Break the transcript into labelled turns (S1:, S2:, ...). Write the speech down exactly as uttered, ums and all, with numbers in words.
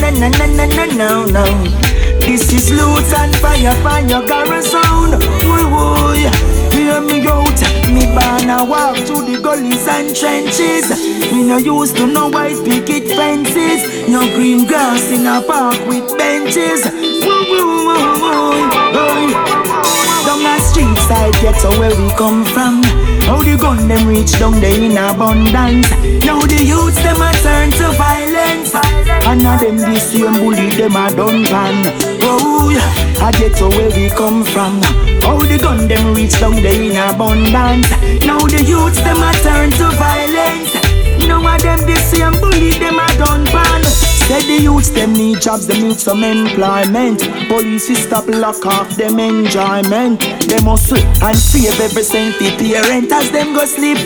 S1: na na na na na no no. This is loot and fire for your garrison. Woo woo, hear me out. Me born a walk through the gullies and trenches. Me no used to no white picket fences. No green grass in a park with benches. Woo woo woo woo. Down the street side ghetto where we come from. How the gun them reach down there in abundance. Now the youths them a turn to violence. And now them the same bully them a done pan. Oh yeah, I ghetto where we come from. How the gun them reach down there in abundance. Now the youths them a turn to violence. Now of them the same bully them a done pan. Said the youths them need jobs, them need some employment. Police stop lock off them enjoyment. They must and save every cent the parent as them go sleep.